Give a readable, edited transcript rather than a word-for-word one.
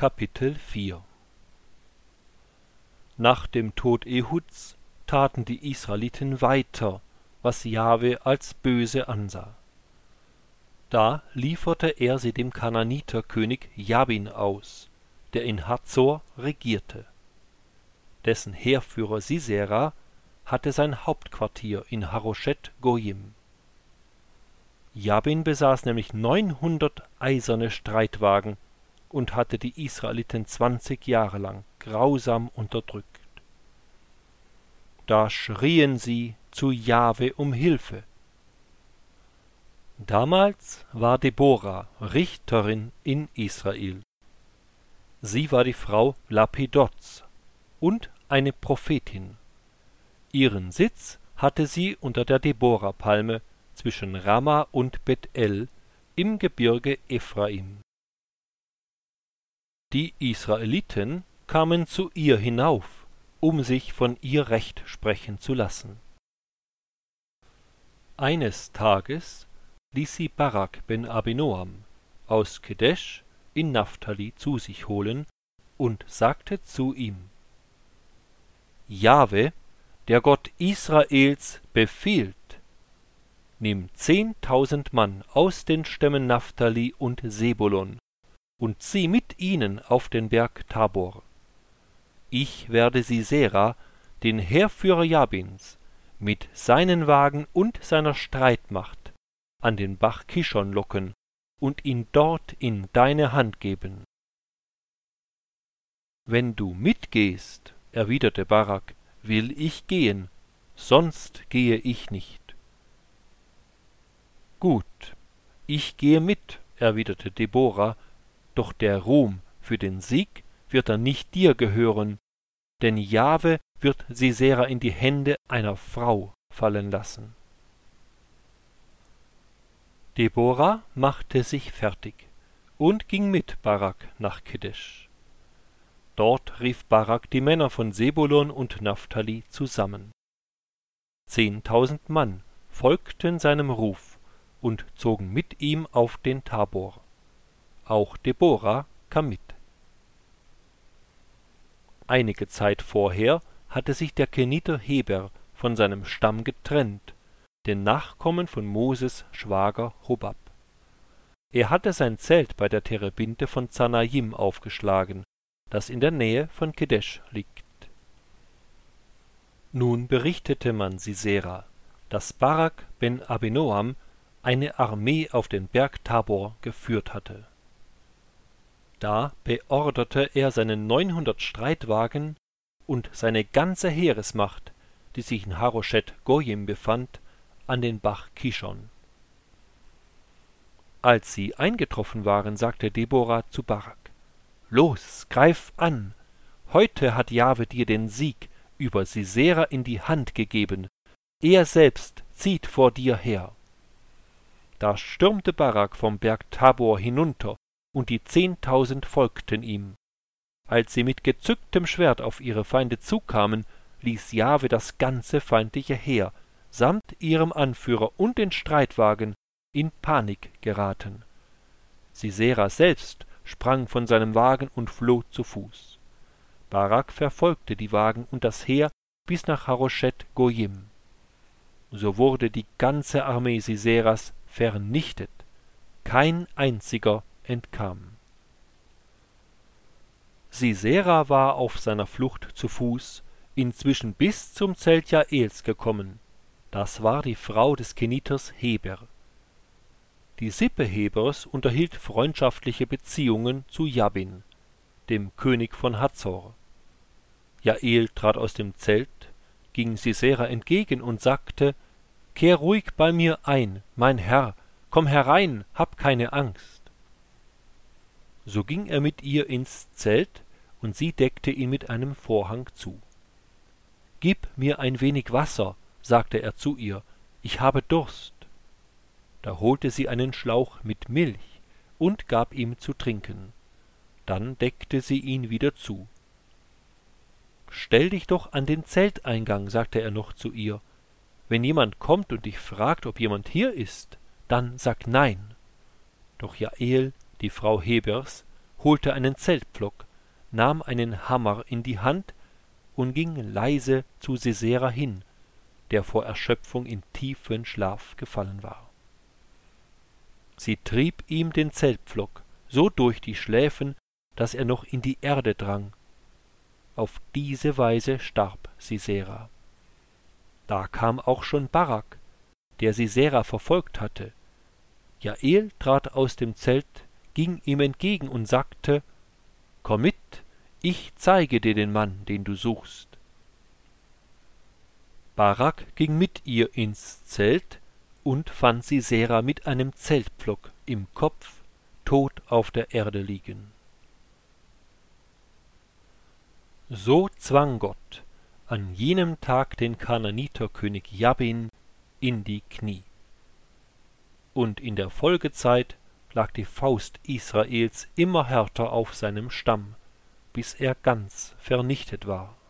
Kapitel 4 Nach dem Tod Ehuds taten die Israeliten weiter, was Jahwe als böse ansah. Da lieferte er sie dem Kananiterkönig Jabin aus, der in Hazor regierte. Dessen Heerführer Sisera hatte sein Hauptquartier in Haroscheth Goyim. Jabin besaß nämlich 900 eiserne Streitwagen und hatte die Israeliten 20 Jahre lang grausam unterdrückt. Da schrien sie zu Jahwe um Hilfe. Damals war Debora Richterin in Israel. Sie war die Frau Lapidots und eine Prophetin. Ihren Sitz hatte sie unter der Debora-Palme zwischen Rama und Bethel im Gebirge Ephraim. Die Israeliten kamen zu ihr hinauf, um sich von ihr Recht sprechen zu lassen. Eines Tages ließ sie Barak ben Abinoam aus Kedesh in Naphtali zu sich holen und sagte zu ihm: Jahwe, der Gott Israels, befiehlt: Nimm 10.000 Mann aus den Stämmen Naphtali und Sebulon und zieh mit ihnen auf den Berg Tabor. Ich werde Sisera, den Heerführer Jabins, mit seinen Wagen und seiner Streitmacht an den Bach Kishon locken und ihn dort in deine Hand geben. Wenn du mitgehst, erwiderte Barak, will ich gehen, sonst gehe ich nicht. Gut, ich gehe mit, erwiderte Debora, doch der Ruhm für den Sieg wird dann nicht dir gehören, denn Jahwe wird Sisera in die Hände einer Frau fallen lassen. Debora machte sich fertig und ging mit Barak nach Kedesh. Dort rief Barak die Männer von Sebulon und Naphtali zusammen. 10.000 Mann folgten seinem Ruf und zogen mit ihm auf den Tabor. Auch Debora kam mit. Einige Zeit vorher hatte sich der Keniter Heber von seinem Stamm getrennt, den Nachkommen von Moses Schwager Hobab. Er hatte sein Zelt bei der Terebinte von Zanajim aufgeschlagen, das in der Nähe von Kedesh liegt. Nun berichtete man Sisera, dass Barak ben Abinoam eine Armee auf den Berg Tabor geführt hatte. Da beorderte er seine 900 Streitwagen und seine ganze Heeresmacht, die sich in Haroscheth Goyim befand, an den Bach Kishon. Als sie eingetroffen waren, sagte Debora zu Barak: Los, greif an! Heute hat Jahwe dir den Sieg über Sisera in die Hand gegeben. Er selbst zieht vor dir her. Da stürmte Barak vom Berg Tabor hinunter, und die 10.000 folgten ihm. Als sie mit gezücktem Schwert auf ihre Feinde zukamen, ließ Jahwe das ganze feindliche Heer samt ihrem Anführer und den Streitwagen in Panik geraten. Sisera selbst sprang von seinem Wagen und floh zu Fuß. Barak verfolgte die Wagen und das Heer bis nach Haroscheth Goyim. So wurde die ganze Armee Siseras vernichtet. Kein einziger entkam. Sisera war auf seiner Flucht zu Fuß inzwischen bis zum Zelt Jaels gekommen. Das war die Frau des Keniters Heber. Die Sippe Hebers unterhielt freundschaftliche Beziehungen zu Jabin, dem König von Hazor. Jael trat aus dem Zelt, ging Sisera entgegen und sagte: Kehr ruhig bei mir ein, mein Herr, komm herein, hab keine Angst. So ging er mit ihr ins Zelt, und sie deckte ihn mit einem Vorhang zu. Gib mir ein wenig Wasser, sagte er zu ihr, ich habe Durst. Da holte sie einen Schlauch mit Milch und gab ihm zu trinken. Dann deckte sie ihn wieder zu. Stell dich doch an den Zelteingang, sagte er noch zu ihr. Wenn jemand kommt und dich fragt, ob jemand hier ist, dann sag nein. Doch Jael, die Frau Hebers, holte einen Zeltpflock, nahm einen Hammer in die Hand und ging leise zu Sisera hin, der vor Erschöpfung in tiefen Schlaf gefallen war. Sie trieb ihm den Zeltpflock so durch die Schläfen, dass er noch in die Erde drang. Auf diese Weise starb Sisera. Da kam auch schon Barak, der Sisera verfolgt hatte. Jael trat aus dem Zelt, ging ihm entgegen und sagte: »Komm mit, ich zeige dir den Mann, den du suchst.« Barak ging mit ihr ins Zelt und fand Sisera mit einem Zeltpflock im Kopf, tot auf der Erde liegen. So zwang Gott an jenem Tag den Kanaaniterkönig Jabin in die Knie. Und in der Folgezeit lag die Faust Israels immer härter auf seinem Stamm, bis er ganz vernichtet war.